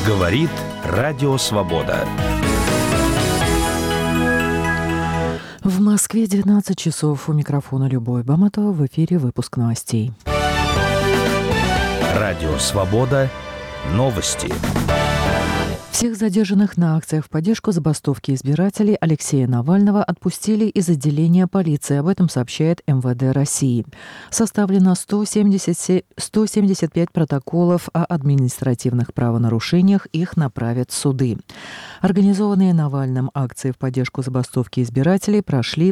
Говорит Радио Свобода. В Москве 19 часов. У микрофона Любовь Баматова. В эфире выпуск новостей. Радио Свобода. Новости. Всех задержанных на акциях в поддержку забастовки избирателей Алексея Навального отпустили из отделения полиции. Об этом сообщает МВД России. Составлено 175 протоколов о административных правонарушениях. Их направят в суды. Организованные Навальным акции в поддержку забастовки избирателей прошли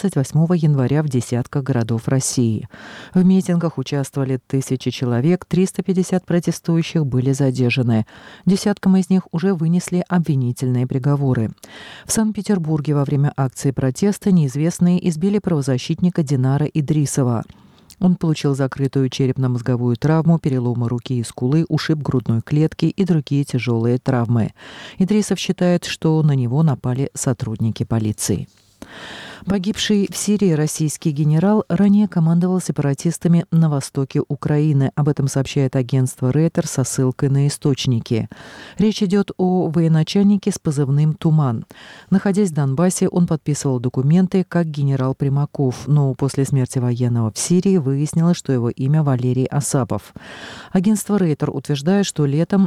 28 января в десятках городов России. В митингах участвовали тысячи человек, 350 протестующих были задержаны. Десяткам из них уже вынесли обвинительные приговоры. В Санкт-Петербурге во время акции протеста неизвестные избили правозащитника Динара Идрисова. Он получил закрытую черепно-мозговую травму, переломы руки и скулы, ушиб грудной клетки и другие тяжелые травмы. Идрисов считает, что на него напали сотрудники полиции. Погибший в Сирии российский генерал ранее командовал сепаратистами на востоке Украины. Об этом сообщает агентство Reuters со ссылкой на источники. Речь идет о военачальнике с позывным «Туман». Находясь в Донбассе, он подписывал документы как генерал Примаков, но после смерти военного в Сирии выяснилось, что его имя Валерий Асапов. Агентство Reuters утверждает, что летом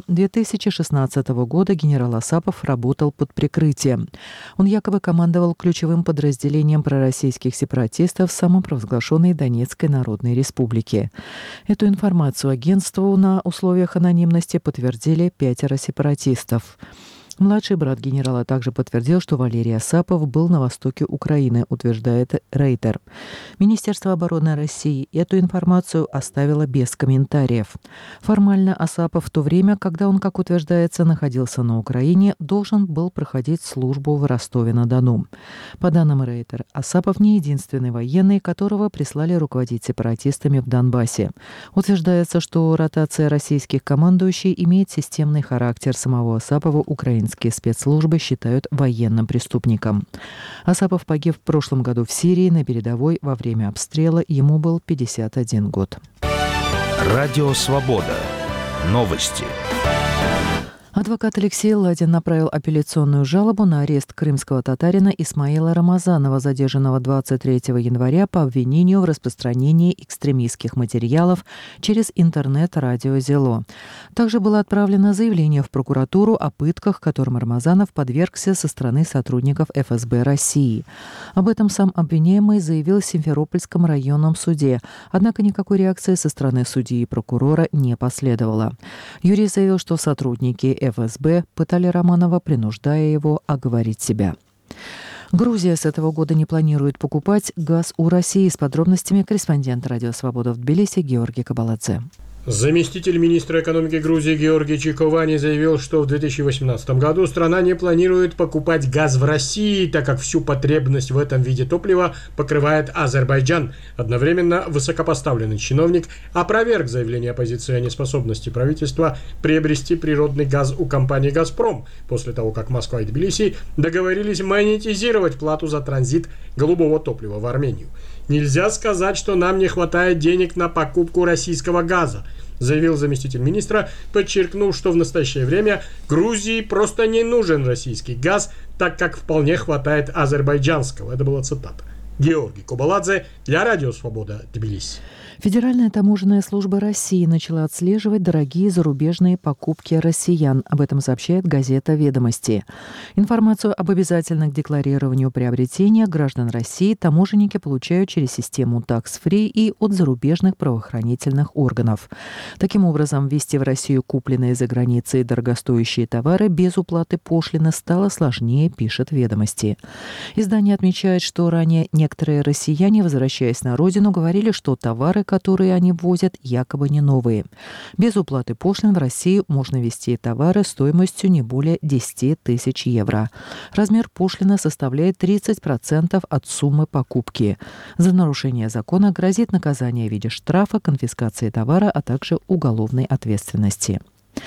2016 года генерал Асапов работал под прикрытием. Он якобы командовал ключевым подразделением пророссийских сепаратистов самопровозглашенной Донецкой Народной Республики. Эту информацию агентству на условиях анонимности подтвердили 5 сепаратистов. Младший брат генерала также подтвердил, что Валерий Асапов был на востоке Украины, утверждает Рейтер. Министерство обороны России эту информацию оставило без комментариев. Формально Асапов в то время, когда он, как утверждается, находился на Украине, должен был проходить службу в Ростове-на-Дону. По данным Рейтер, Асапов не единственный военный, которого прислали руководить сепаратистами в Донбассе. Утверждается, что ротация российских командующих имеет системный характер. Самого Асапова украинские спецслужбы считают военным преступником. Асапов погиб в прошлом году в Сирии на передовой во время обстрела. Ему был 51 год. Радио Свобода. Новости. Адвокат Алексей Ладин направил апелляционную жалобу на арест крымского татарина Исмаила Рамазанова, задержанного 23 января по обвинению в распространении экстремистских материалов через интернет-радио «Зело». Также было отправлено заявление в прокуратуру о пытках, которым Рамазанов подвергся со стороны сотрудников ФСБ России. Об этом сам обвиняемый заявил в Симферопольском районном суде, однако никакой реакции со стороны судьи и прокурора не последовало. Юрист заявил, что сотрудники ФСБ пытали Романова, принуждая его оговорить себя. Грузия с этого года не планирует покупать газ у России. С подробностями корреспондент Радио Свобода в Тбилиси Георгий Кабаладзе. Заместитель министра экономики Грузии Георгий Чиковани заявил, что в 2018 году страна не планирует покупать газ в России, так как всю потребность в этом виде топлива покрывает Азербайджан. Одновременно высокопоставленный чиновник опроверг заявление оппозиции о неспособности правительства приобрести природный газ у компании «Газпром», после того, как Москва и Тбилиси договорились монетизировать плату за транзит голубого топлива в Армению. «Нельзя сказать, что нам не хватает денег на покупку российского газа», заявил заместитель министра, подчеркнув, что в настоящее время Грузии просто не нужен российский газ, так как вполне хватает азербайджанского. Это была цитата. Георгий Кабаладзе для Радио Свобода, Тбилиси. Федеральная таможенная служба России начала отслеживать дорогие зарубежные покупки россиян. Об этом сообщает газета «Ведомости». Информацию об обязательных декларированию приобретения граждан России таможенники получают через систему Tax Free и от зарубежных правоохранительных органов. Таким образом, ввести в Россию купленные за границей дорогостоящие товары без уплаты пошлины стало сложнее, пишет «Ведомости». Издание отмечает, что ранее некоторые россияне, возвращаясь на родину, говорили, что товары, которые они ввозят, якобы не новые. Без уплаты пошлин в Россию можно везти товары стоимостью не более 10 тысяч евро. Размер пошлины составляет 30% от суммы покупки. За нарушение закона грозит наказание в виде штрафа, конфискации товара, а также уголовной ответственности.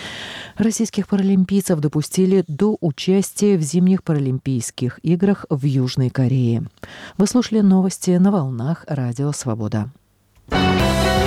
Российских паралимпийцев допустили до участия в зимних паралимпийских играх в Южной Корее. Вы слушали новости на волнах Радио Свобода.